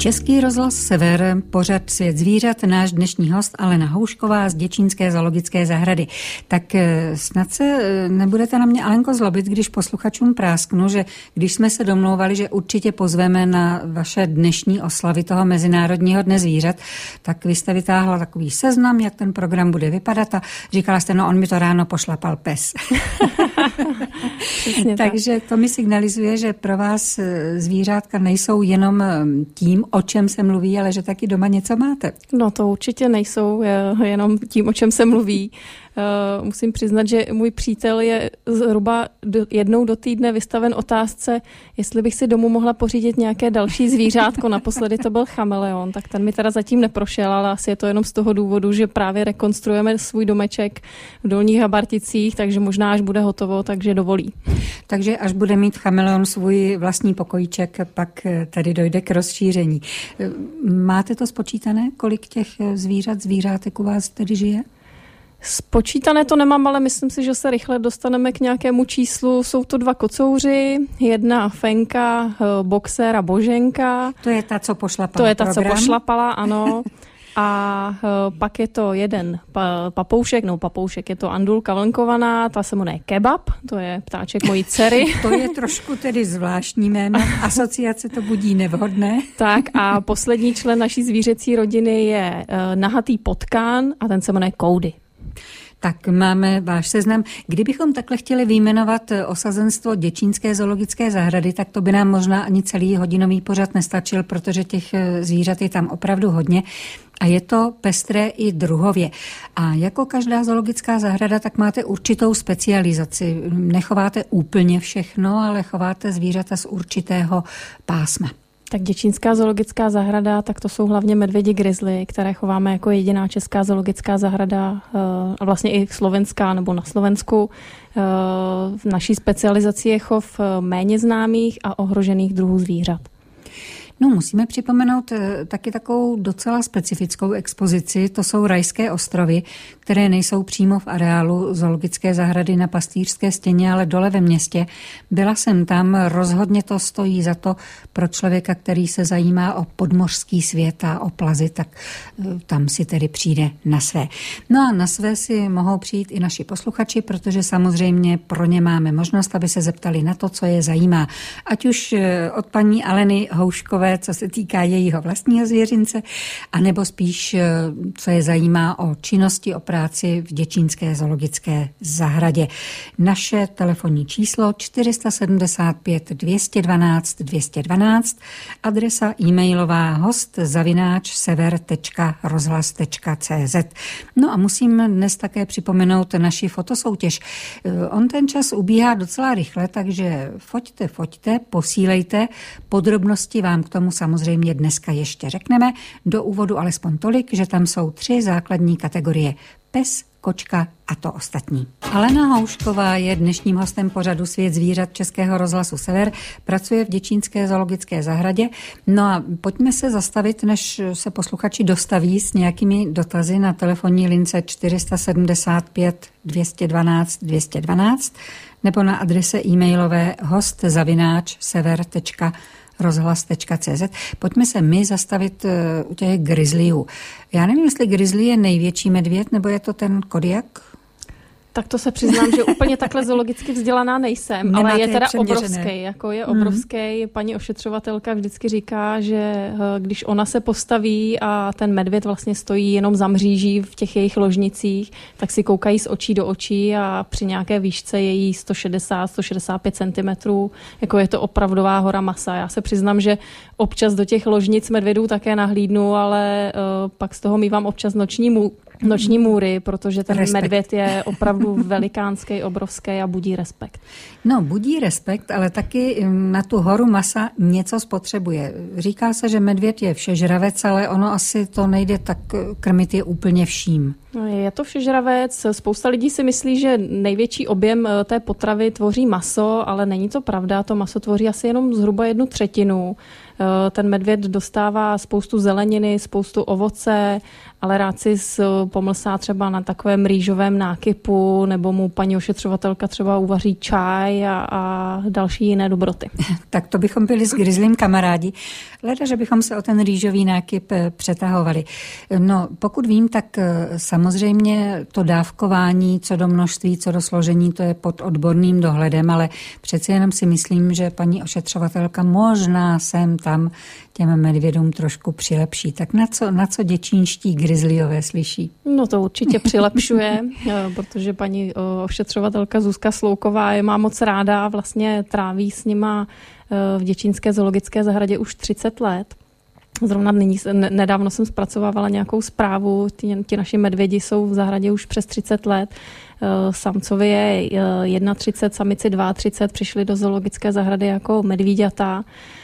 Český rozhlas Sever, pořad Svět zvířat, náš dnešní host Alena Houšková z Děčínské zoologické zahrady. Tak snad se nebudete na mě, Alenko, zlobit, když posluchačům prásknu, že když jsme se domlouvali, že určitě pozveme na vaše dnešní oslavy toho Mezinárodního dne zvířat, tak vy jste vytáhla takový seznam, jak ten program bude vypadat a říkala jste, no on mi to ráno pošlapal pes. Takže to mi signalizuje, že pro vás zvířátka nejsou jenom tím, o čem se mluví, ale že taky doma něco máte. No to určitě nejsou jenom tím, o čem se mluví. Musím přiznat, že můj přítel je zhruba jednou do týdne vystaven otázce, jestli bych si domů mohla pořídit nějaké další zvířátko. Naposledy to byl chameleon, tak ten mi teda zatím neprošel, ale asi je to jenom z toho důvodu, že právě rekonstruujeme svůj domeček v Dolních Habarticích, takže možná až bude hotovo, takže dovolí. Takže až bude mít chameleon svůj vlastní pokojíček, pak tady dojde k rozšíření. Máte to spočítané, kolik těch zvířátek u vás tedy žije? Spočítané to nemám, ale myslím si, že se rychle dostaneme k nějakému číslu. Jsou to 2 kocouři, 1 fenka, boxer a boženka. To je ta, co pošlapala. To je ta, co pošlapala, ano. A pak je to jeden papoušek, je to andulka vlnkovaná, ta se jmenuje Kebab, to je ptáček mojí dcery. To je trošku tedy zvláštní jméno, asociace to budí nevhodné. Tak a poslední člen naší zvířecí rodiny je nahatý potkán a ten se jmenuje Koudy. Tak máme váš seznam. Kdybychom takhle chtěli vyjmenovat osazenstvo Děčínské zoologické zahrady, tak to by nám možná ani celý hodinový pořad nestačil, protože těch zvířat je tam opravdu hodně. A je to pestré i druhově. A jako každá zoologická zahrada, tak máte určitou specializaci. Nechováte úplně všechno, ale chováte zvířata z určitého pásma. Tak Děčínská zoologická zahrada, tak to jsou hlavně medvědi grizzly, které chováme jako jediná česká zoologická zahrada a vlastně i slovenská nebo na Slovensku. V naší specializaci je chov méně známých a ohrožených druhů zvířat. No, musíme připomenout taky takovou docela specifickou expozici. To jsou Rajské ostrovy, které nejsou přímo v areálu zoologické zahrady na Pastýřské stěně, ale dole ve městě. Byla jsem tam, rozhodně to stojí za to pro člověka, který se zajímá o podmořský svět a o plazy, tak tam si tedy přijde na své. No a na své si mohou přijít i naši posluchači, protože samozřejmě pro ně máme možnost, aby se zeptali na to, co je zajímá. Ať už od paní Aleny Houškové, co se týká jejího vlastního zvěřince, anebo spíš, co je zajímá o činnosti, o práci v Děčínské zoologické zahradě. Naše telefonní číslo 475 212 212, adresa e-mailová host@sever.rozhlas.cz. No a musím dnes také připomenout naši fotosoutěž. On ten čas ubíhá docela rychle, takže foťte, posílejte. Podrobnosti vám k tomu samozřejmě dneska ještě řekneme. Do úvodu alespoň tolik, že tam jsou 3 základní kategorie. Pes, kočka a to ostatní. Alena Houšková je dnešním hostem pořadu Svět zvířat Českého rozhlasu Sever. Pracuje v Děčínské zoologické zahradě. No a pojďme se zastavit, než se posluchači dostaví s nějakými dotazy na telefonní lince 475 212 212 nebo na adrese e-mailové host@sever.rozhlas.cz. Pojďme se my zastavit u těch grizzlyů. Já nevím, jestli grizzly je největší medvěd, nebo je to ten Kodiak? Tak to se přiznám, že úplně takhle zoologicky vzdělaná nejsem, Nemáte, ale je teda obrovský, jako je obrovský. Paní ošetřovatelka vždycky říká, že když ona se postaví a ten medvěd vlastně stojí jenom za mříží v těch jejich ložnicích, tak si koukají z očí do očí a při nějaké výšce je jí 160-165 cm, jako je to opravdová hora masa. Já se přiznám, že občas do těch ložnic medvědů také nahlídnu, ale pak z toho mívám občas noční můry, protože ten medvěd je opravdu velikánský, obrovský a budí respekt. No, budí respekt, ale taky na tu horu masa něco spotřebuje. Říká se, že medvěd je všežravec, ale ono asi to nejde tak krmit je úplně vším. Je to všežravec. Spousta lidí si myslí, že největší objem té potravy tvoří maso, ale není to pravda. To maso tvoří asi jenom zhruba 1/3. Ten medvěd dostává spoustu zeleniny, spoustu ovoce, ale rád si pomlsá třeba na takovém rýžovém nákypu, nebo mu paní ošetřovatelka třeba uvaří čaj a další jiné dobroty. Tak to bychom byli s grizzlym kamarádi. Leda, že bychom se o ten rýžový nákyp přetahovali. No, pokud vím, tak samozřejmě to dávkování, co do množství, co do složení, to je pod odborným dohledem, ale přece jenom si myslím, že paní ošetřovatelka možná sem tam těm medvědům trošku přilepší. Tak na co děčínští grizzlyové slyší? No to určitě přilepšuje, protože paní ošetřovatelka Zuzka Slouková je má moc ráda, vlastně tráví s nima v děčínské zoologické zahradě už 30 let. Zrovna nedávno jsem zpracovávala nějakou zprávu, ti naši medvědi jsou v zahradě už přes 30 let. Samcovi je 31, samici 32, přišli do zoologické zahrady jako medvíďata.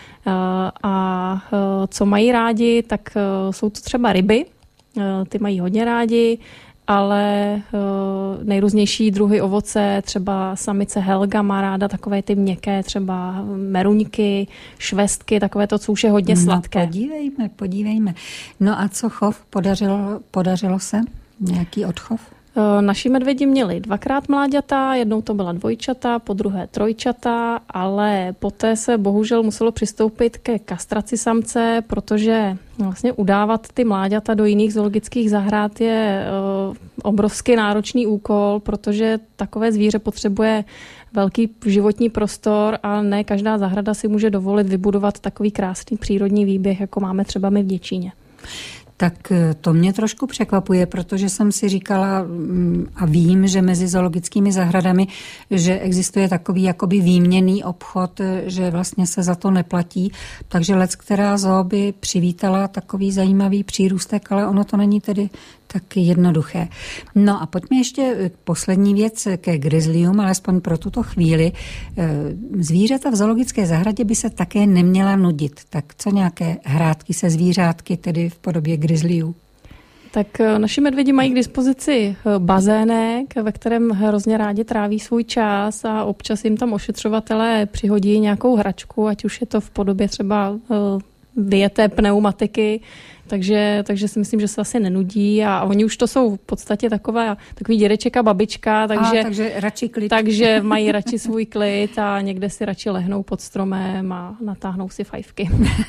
A co mají rádi, tak jsou to třeba ryby, ty mají hodně rádi, ale nejrůznější druhy ovoce, třeba samice Helga má ráda takové ty měkké, třeba meruňky, švestky, takové to, co už je hodně sladké. No, podívejme. No a co chov? Podařilo se? Nějaký odchov? Naši medvědi měli 2krát mláďata, jednou to byla dvojčata, po druhé trojčata, ale poté se bohužel muselo přistoupit ke kastraci samce, protože vlastně udávat ty mláďata do jiných zoologických zahrad je obrovský náročný úkol, protože takové zvíře potřebuje velký životní prostor a ne každá zahrada si může dovolit vybudovat takový krásný přírodní výběh, jako máme třeba my v Děčíně. Tak to mě trošku překvapuje, protože jsem si říkala a vím, že mezi zoologickými zahradami, že existuje takový jakoby výměnný obchod, že vlastně se za to neplatí, takže leckterá zoo by přivítala takový zajímavý přírůstek, ale ono to není tedy tak jednoduché. No a pojďme ještě poslední věc ke grizzlyům, alespoň pro tuto chvíli. Zvířata v zoologické zahradě by se také neměla nudit. Tak co nějaké hrátky se zvířátky, tedy v podobě grizzlyů? Tak naši medvědi mají k dispozici bazének, ve kterém hrozně rádi tráví svůj čas a občas jim tam ošetřovatelé přihodí nějakou hračku, ať už je to v podobě třeba vyjeté pneumatiky, takže si myslím, že se asi nenudí a oni už to jsou v podstatě takový dědeček a babička, takže radši klid. Takže mají radši svůj klid a někde si radši lehnou pod stromem a natáhnou si fajfky.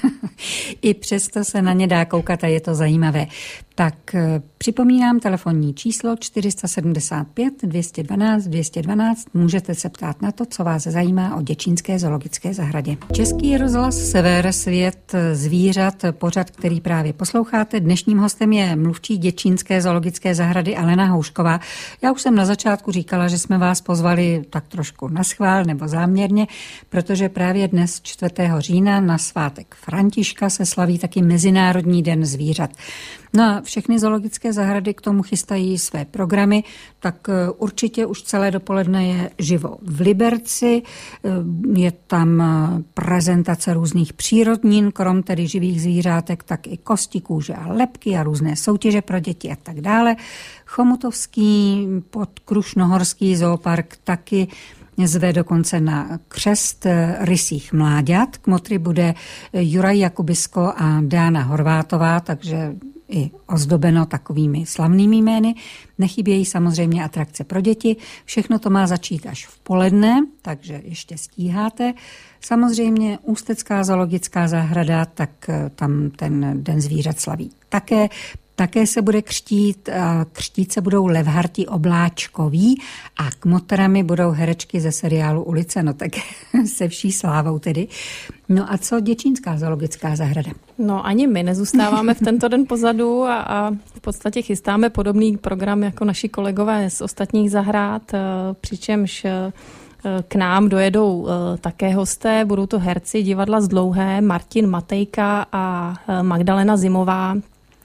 I přesto se na ně dá koukat a je to zajímavé. Tak připomínám telefonní číslo 475 212 212. Můžete se ptát na to, co vás zajímá o děčínské zoologické zahradě. Český rozhlas Sever, svět zvířat, pořad, který právě posloucháte. Dnešním hostem je mluvčí děčínské zoologické zahrady Alena Houšková. Já už jsem na začátku říkala, že jsme vás pozvali tak trošku naschvál nebo záměrně, protože právě dnes 4. října na svátek Františka se slaví taky Mezinárodní den zvířat. No a všechny zoologické zahrady k tomu chystají své programy, tak určitě už celé dopoledne je živo v Liberci, je tam prezentace různých přírodnin, krom tedy živých zvířátek, tak i kosti, kůže a lebky a různé soutěže pro děti a tak dále. Chomutovský podkrušnohorský zoopark taky zve dokonce na křest rysích mláďat. Kmotry bude Juraj Jakubisko a Dána Horvátová, takže i ozdobeno takovými slavnými jmény. Nechybějí samozřejmě atrakce pro děti. Všechno to má začít až v poledne, takže ještě stíháte. Samozřejmě Ústecká zoologická zahrada, tak tam ten den zvířat slaví také se bude křtít, křtít se budou levharti Obláčkoví a kmotrami budou herečky ze seriálu Ulice, no tak se vší slávou tedy. No a co děčínská zoologická zahrada? No ani my nezůstáváme v tento den pozadu a v podstatě chystáme podobný program jako naši kolegové z ostatních zahrad, přičemž k nám dojedou také hosté, budou to herci divadla Z Dlouhé, Martin Matejka a Magdalena Zimová.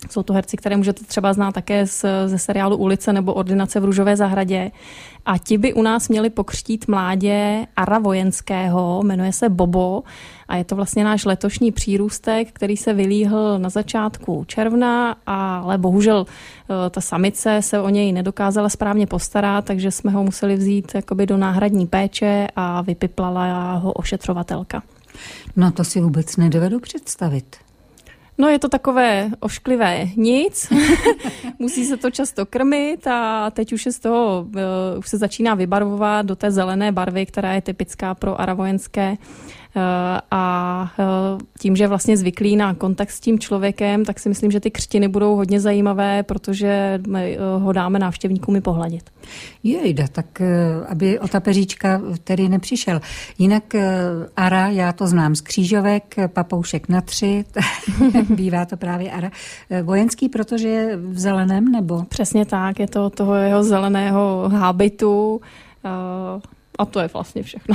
Jsou to herci, které můžete třeba znát také ze seriálu Ulice nebo Ordinace v Růžové zahradě. A ti by u nás měli pokřtít mládě Ara Vojenského, jmenuje se Bobo a je to vlastně náš letošní přírůstek, který se vylíhl na začátku června, ale bohužel ta samice se o něj nedokázala správně postarat, takže jsme ho museli vzít jakoby do náhradní péče a vypiplala ho ošetřovatelka. No to si vůbec nedovedu představit. No je to takové ošklivé nic, musí se to často krmit a teď už je z toho, už se začíná vybarvovat do té zelené barvy, která je typická pro Ara Vojenské. A tím, že je vlastně zvyklý na kontakt s tím člověkem, tak si myslím, že ty křtiny budou hodně zajímavé, protože ho dáme návštěvníkům i pohladit. Jejda, tak aby o tapeříčka tedy nepřišel. Jinak Ara, já to znám z křížovek, papoušek na 3, bývá to právě Ara. Vojenský, protože je v zeleném, nebo? Přesně tak, je to toho jeho zeleného hábitu a to je vlastně všechno.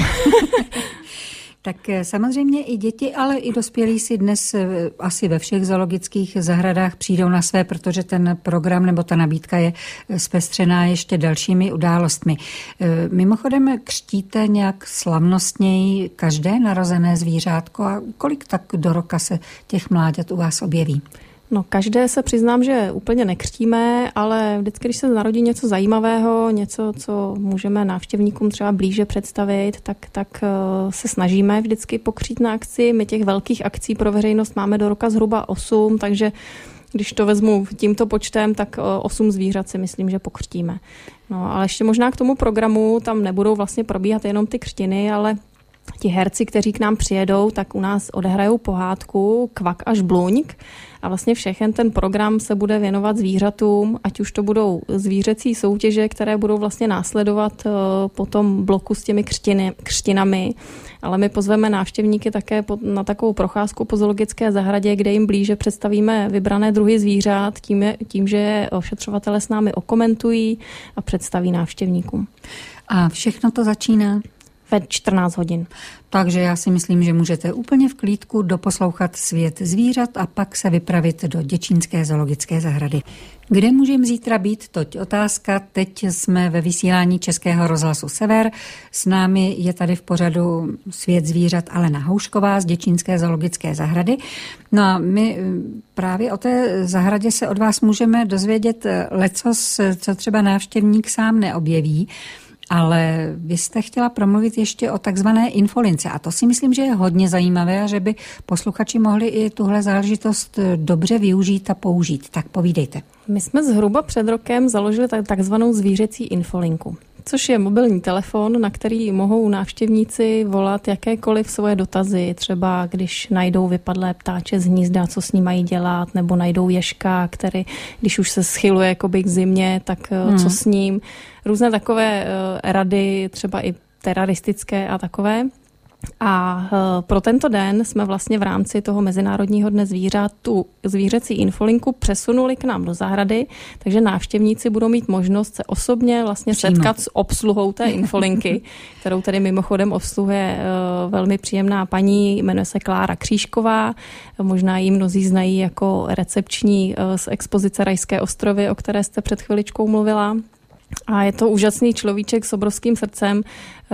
Tak samozřejmě i děti, ale i dospělí si dnes asi ve všech zoologických zahradách přijdou na své, protože ten program nebo ta nabídka je zpestřená ještě dalšími událostmi. Mimochodem křtíte nějak slavnostněji každé narozené zvířátko a kolik tak do roka se těch mláďat u vás objeví? No každé se přiznám, že úplně nekřtíme, ale vždycky, když se narodí něco zajímavého, něco, co můžeme návštěvníkům třeba blíže představit, tak se snažíme vždycky pokřtít na akci. My těch velkých akcí pro veřejnost máme do roka zhruba 8, takže když to vezmu tímto počtem, tak 8 zvířat si myslím, že pokřtíme. No ale ještě možná k tomu programu, tam nebudou vlastně probíhat jenom ty křtiny, ale ti herci, kteří k nám přijedou, tak u nás odehrajou pohádku Kvak až Bluňk a vlastně všechen ten program se bude věnovat zvířatům, ať už to budou zvířecí soutěže, které budou vlastně následovat po tom bloku s těmi křtinami, ale my pozveme návštěvníky také na takovou procházku po zoologické zahradě, kde jim blíže představíme vybrané druhy zvířat, tím že ošetřovatelé s námi okomentují a představí návštěvníkům. A všechno to začíná ve 14 hodin. Takže já si myslím, že můžete úplně v klídku doposlouchat svět zvířat a pak se vypravit do Děčínské zoologické zahrady. Kde můžeme zítra být? Toť otázka. Teď jsme ve vysílání Českého rozhlasu Sever. S námi je tady v pořadu Svět zvířat Alena Houšková z Děčínské zoologické zahrady. No a my právě o té zahradě se od vás můžeme dozvědět lecos, co třeba návštěvník sám neobjeví. Ale vy jste chtěla promluvit ještě o takzvané infolince a to si myslím, že je hodně zajímavé a že by posluchači mohli i tuhle záležitost dobře využít a použít. Tak povídejte. My jsme zhruba před rokem založili takzvanou zvířecí infolinku, což je mobilní telefon, na který mohou návštěvníci volat jakékoliv svoje dotazy, třeba když najdou vypadlé ptáče z hnízda, co s ním mají dělat, nebo najdou ježka, který, když už se schyluje jakoby k zimě, tak co s ním. Různé takové rady, třeba i teroristické a takové. A pro tento den jsme vlastně v rámci toho Mezinárodního dne zvířat tu zvířecí infolinku přesunuli k nám do zahrady, takže návštěvníci budou mít možnost se osobně vlastně setkat s obsluhou té infolinky, kterou tedy mimochodem obsluhuje velmi příjemná paní, jmenuje se Klára Křížková, možná ji mnozí znají jako recepční z expozice Rajské ostrovy, o které jste před chviličkou mluvila. A je to úžasný človíček s obrovským srdcem,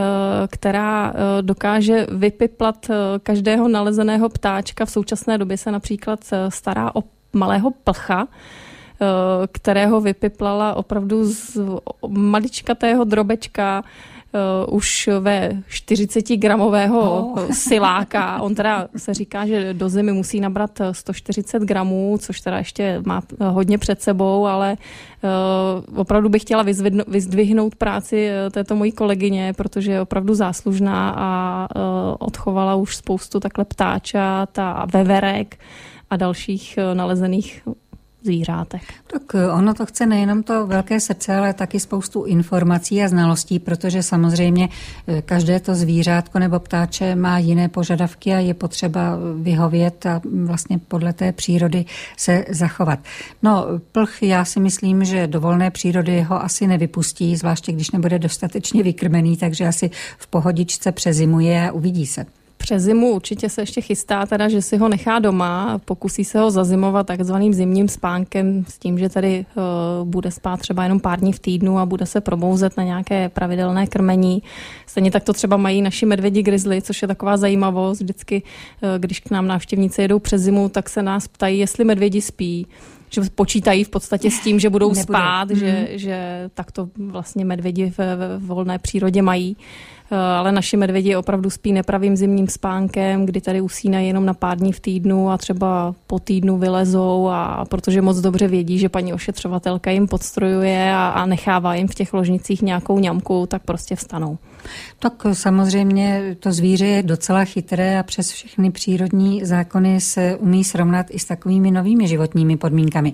která dokáže vypiplat každého nalezeného ptáčka. V současné době se například stará o malého plcha, kterého vypiplala opravdu z maličkatého drobečka už ve 40-gramového siláka. On teda se říká, že do zimy musí nabrat 140 gramů, což teda ještě má hodně před sebou, ale opravdu bych chtěla vyzdvihnout práci této mojí kolegyně, protože je opravdu záslužná a odchovala už spoustu takhle ptáčat a veverek a dalších nalezených zvířátek. Tak ono to chce nejenom to velké srdce, ale taky spoustu informací a znalostí, protože samozřejmě každé to zvířátko nebo ptáče má jiné požadavky a je potřeba vyhovět a vlastně podle té přírody se zachovat. No, plch, já si myslím, že do volné přírody ho asi nevypustí, zvláště když nebude dostatečně vykrmený, takže asi v pohodičce přezimuje a uvidí se. Přes zimu určitě se ještě chystá teda, že si ho nechá doma a pokusí se ho zazimovat takzvaným zimním spánkem s tím, že tady bude spát třeba jenom pár dní v týdnu a bude se probouzet na nějaké pravidelné krmení. Stejně tak to třeba mají naši medvědi grizzly, což je taková zajímavost. Vždycky, když k nám návštěvníci jedou přes zimu, tak se nás ptají, jestli medvědi spí. Že počítají v podstatě s tím, že budou spát, že tak to vlastně medvědi v volné přírodě mají. Ale naši medvědi opravdu spí nepravým zimním spánkem, kdy tady usínají jenom na pár dní v týdnu a třeba po týdnu vylezou, a protože moc dobře vědí, že paní ošetřovatelka jim podstrojuje a nechává jim v těch ložnicích nějakou ňamku, tak prostě vstanou. Tak samozřejmě to zvíře je docela chytré a přes všechny přírodní zákony se umí srovnat i s takovými novými životními podmínkami.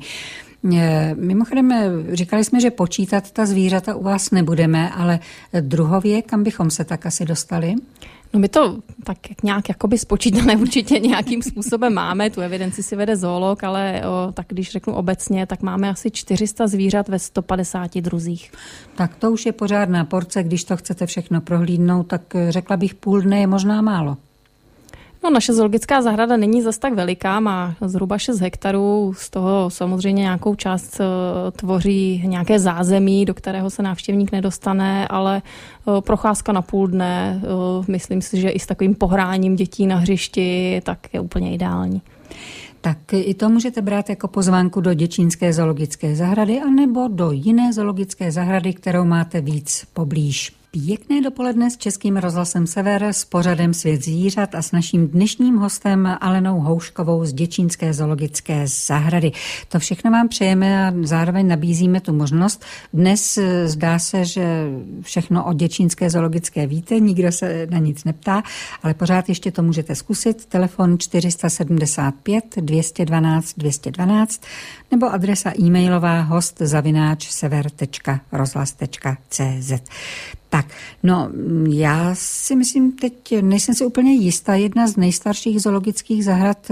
Mimochodem, říkali jsme, že počítat ta zvířata u vás nebudeme, ale druhově, kam bychom se tak asi dostali? No my to tak nějak jakoby spočítané určitě nějakým způsobem máme, tu evidenci si vede zoolog, ale tak když řeknu obecně, tak máme asi 400 zvířat ve 150 druzích. Tak to už je pořádná porce, když to chcete všechno prohlídnout, tak řekla bych půl dne je možná málo. No, naše zoologická zahrada není zas tak veliká, má zhruba 6 hektarů, z toho samozřejmě nějakou část tvoří nějaké zázemí, do kterého se návštěvník nedostane, ale procházka na půl dne, myslím si, že i s takovým pohráním dětí na hřišti, tak je úplně ideální. Tak i to můžete brát jako pozvánku do Děčínské zoologické zahrady anebo do jiné zoologické zahrady, kterou máte víc poblíž. Pěkné dopoledne s Českým rozhlasem Sever s pořadem Svět zvířat a s naším dnešním hostem Alenou Houškovou z Děčínské zoologické zahrady. To všechno vám přejeme a zároveň nabízíme tu možnost. Dnes zdá se, že všechno o Děčínské zoologické víte, nikdo se na nic neptá, ale pořád ještě to můžete zkusit. Telefon 475 212 212 nebo adresa e-mailová host@sever.rozhlas.cz. Tak, no já si myslím, teď nejsem si úplně jistá, jedna z nejstarších zoologických zahrad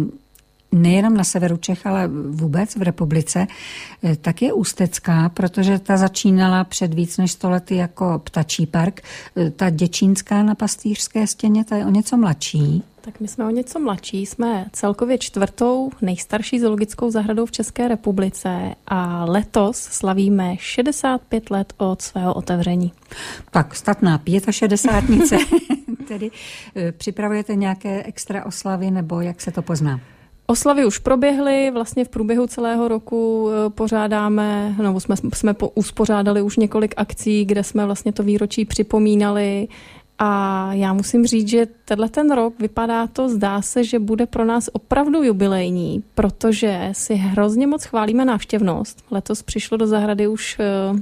nejenom na severu Čech, ale vůbec v republice, tak je Ústecká, protože ta začínala před víc než 100 lety jako ptačí park. Ta Děčínská na Pastýřské stěně, ta je o něco mladší. Tak my jsme o něco mladší, jsme celkově 4. nejstarší zoologickou zahradou v České republice a letos slavíme 65 let od svého otevření. Tak statná 65. Tedy připravujete nějaké extra oslavy nebo jak se to pozná? Oslavy už proběhly, vlastně v průběhu celého roku pořádáme, nebo jsme uspořádali už několik akcí, kde jsme vlastně to výročí připomínali. A já musím říct, že ten rok vypadá to, zdá se, že bude pro nás opravdu jubilejní, protože si hrozně moc chválíme návštěvnost. Letos přišlo do zahrady už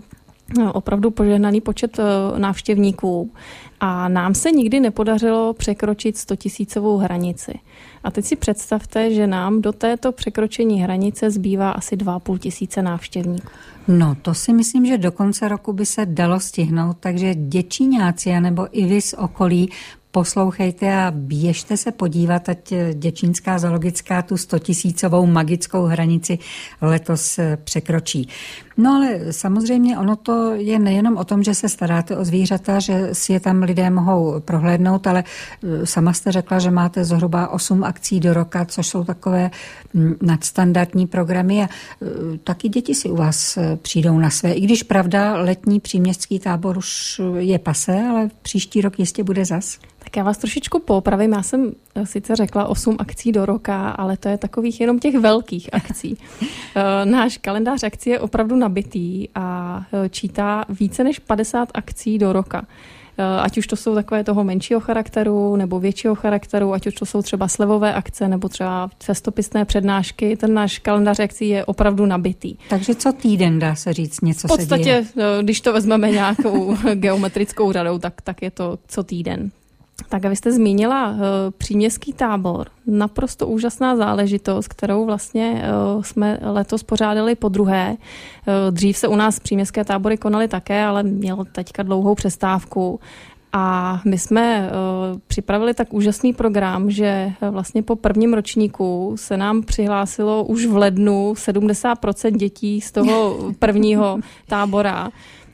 opravdu požehnaný počet návštěvníků a nám se nikdy nepodařilo překročit 100 000 hranici. A teď si představte, že nám do této překročení hranice zbývá asi 2 500 návštěvníků. No, to si myslím, že do konce roku by se dalo stihnout, takže děčíňáci nebo i vy z okolí poslouchejte a běžte se podívat, ať Děčínská zoologická tu 100 000 magickou hranici letos překročí. No ale samozřejmě ono to je nejenom o tom, že se staráte o zvířata, že si je tam lidé mohou prohlédnout, ale sama jste řekla, že máte zhruba 8 akcí do roka, což jsou takové nadstandardní programy a taky děti si u vás přijdou na své. I když pravda, letní příměstský tábor už je pasé, ale příští rok jistě bude zas. Tak já vás trošičku poopravím. Já jsem sice řekla 8 akcí do roka, ale to je takových jenom těch velkých akcí. Náš kalendář akcí je opravdu nabitý a čítá více než 50 akcí do roka. Ať už to jsou takové toho menšího charakteru nebo většího charakteru, ať už to jsou třeba slevové akce nebo třeba cestopisné přednášky, ten náš kalendář akcí je opravdu nabitý. Takže co týden dá se říct, něco se děje? V podstatě, když to vezmeme nějakou geometrickou řadou, tak je to co týden. Tak a vy jste zmínila příměstský tábor. Naprosto úžasná záležitost, kterou vlastně jsme letos pořádali podruhé. Dřív se u nás příměstské tábory konaly také, ale měl teďka dlouhou přestávku. A my jsme připravili tak úžasný program, že vlastně po prvním ročníku se nám přihlásilo už v lednu 70% dětí z toho prvního tábora.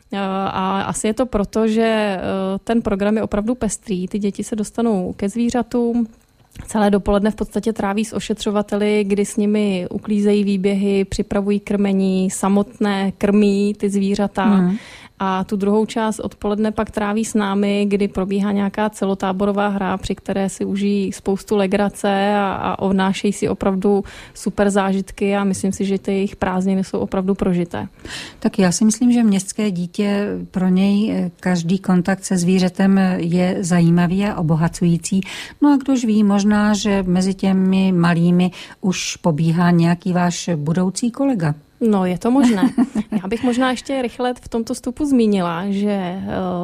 A asi je to proto, že ten program je opravdu pestrý. Ty děti se dostanou ke zvířatům, celé dopoledne v podstatě tráví s ošetřovateli, kdy s nimi uklízejí výběhy, připravují krmení, samotné krmí ty zvířata. A tu druhou část odpoledne pak tráví s námi, kdy probíhá nějaká celotáborová hra, při které si užijí spoustu legrace a odnášejí si opravdu super zážitky a myslím si, že ty jejich prázdniny jsou opravdu prožité. Tak já si myslím, že městské dítě, pro něj každý kontakt se zvířetem je zajímavý a obohacující. No a kdož ví, možná, že mezi těmi malými už pobíhá nějaký váš budoucí kolega. No, je to možné. Já bych možná ještě rychle v tomto vstupu zmínila, že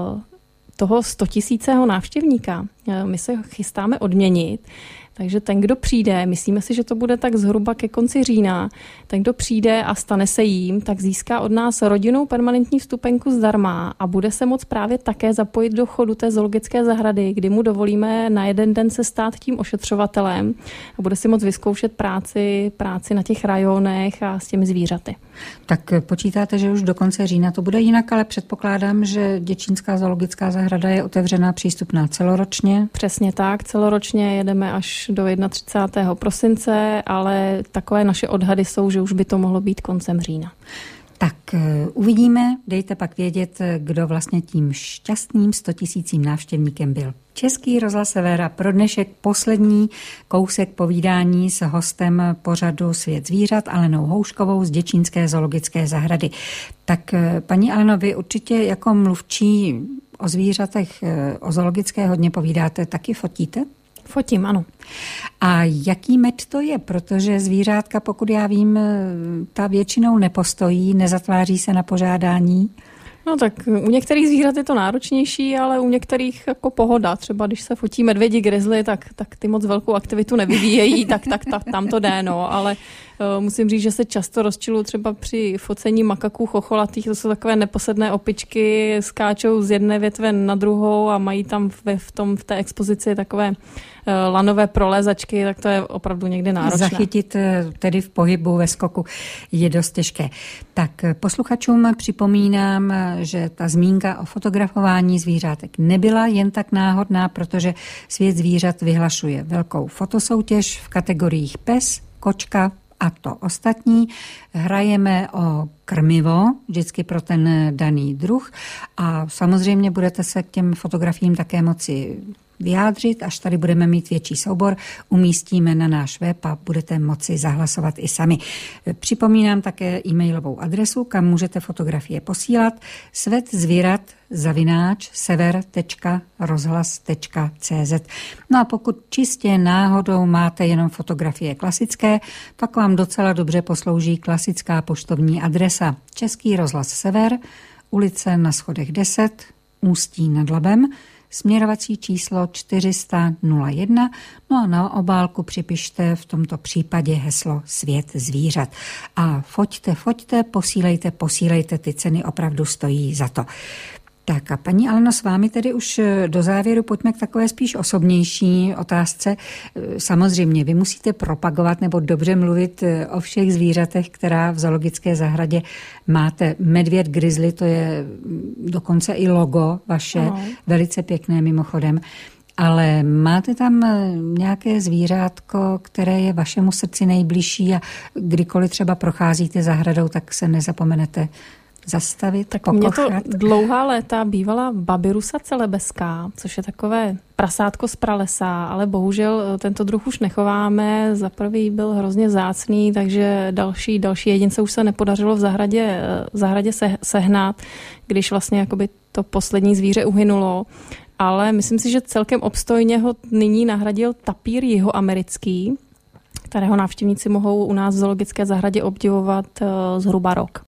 toho 100 000 návštěvníka my se chystáme odměnit. Takže ten, kdo přijde, myslíme si, že to bude tak zhruba ke konci října, ten, kdo přijde a stane se jím, tak získá od nás rodinnou permanentní vstupenku zdarma a bude se moct právě také zapojit do chodu té zoologické zahrady, kdy mu dovolíme na jeden den se stát tím ošetřovatelem a bude si moct vyzkoušet práci na těch rajonech a s těmi zvířaty. Tak počítáte, že už do konce října to bude jinak, ale předpokládám, že Děčínská zoologická zahrada je otevřená, přístupná celoročně. Přesně tak, celoročně jedeme až do 31. prosince, ale takové naše odhady jsou, že už by to mohlo být koncem října. Tak uvidíme, dejte pak vědět, kdo vlastně tím šťastným 100 000 návštěvníkem byl. Český rozhlas Sever a pro dnešek poslední kousek povídání s hostem pořadu Svět zvířat Alenou Houškovou z Děčínské zoologické zahrady. Tak paní Aleno, vy určitě jako mluvčí o zvířatech, o zoologické hodně povídáte, taky fotíte? Fotím, ano. A jaký med to je? Protože zvířátka, pokud já vím, ta většinou nepostojí, nezatváří se na požádání. No tak u některých zvířat je to náročnější, ale u některých jako pohoda. Třeba když se fotí medvědi, grizzly, tak ty moc velkou aktivitu nevyvíjejí, tak tam to jde, no. Ale musím říct, že se často rozčilují třeba při focení makaků chocholatých. To jsou takové neposedné opičky, skáčou z jedné větve na druhou a mají tam v té expozici takové lanové prolézačky, tak to je opravdu někdy náročné. Zachytit tedy v pohybu, ve skoku je dost těžké. Tak posluchačům připomínám, že ta zmínka o fotografování zvířátek nebyla jen tak náhodná, protože Svět zvířat vyhlašuje velkou fotosoutěž v kategoriích pes, kočka a to ostatní. Hrajeme o krmivo, vždycky pro ten daný druh a samozřejmě budete se k těm fotografiím také moci vyjádřit, až tady budeme mít větší soubor, umístíme na náš web a budete moci zahlasovat i sami. Připomínám také e-mailovou adresu, kam můžete fotografie posílat svetzvirat@sever.rozhlas.cz. No a pokud čistě náhodou máte jenom fotografie klasické, tak vám docela dobře poslouží klasická poštovní adresa Český rozhlas Sever, ulice Na schodech 10, Ústí nad Labem, směrovací číslo 400 01, no a na obálku připište v tomto případě heslo Svět zvířat. A foťte, posílejte, ty ceny opravdu stojí za to. Tak a paní Aleno, s vámi tedy už do závěru pojďme k takové spíš osobnější otázce. Samozřejmě, vy musíte propagovat nebo dobře mluvit o všech zvířatech, která v zoologické zahradě máte. Medvěd grizzly, to je dokonce i logo vaše, velice pěkné mimochodem. Ale máte tam nějaké zvířátko, které je vašemu srdci nejbližší a kdykoliv třeba procházíte zahradou, tak se nezapomenete zastavit, tak pokochat? Mě to dlouhá léta bývala Babirusa celebeská, což je takové prasátko z pralesa, ale bohužel tento druh už nechováme. Za prvý byl hrozně vzácný, takže další jedince už se nepodařilo v zahradě sehnat, když vlastně jakoby to poslední zvíře uhynulo. Ale myslím si, že celkem obstojně ho nyní nahradil tapír jihoamerický, kterého návštěvníci mohou u nás v zoologické zahradě obdivovat zhruba rok.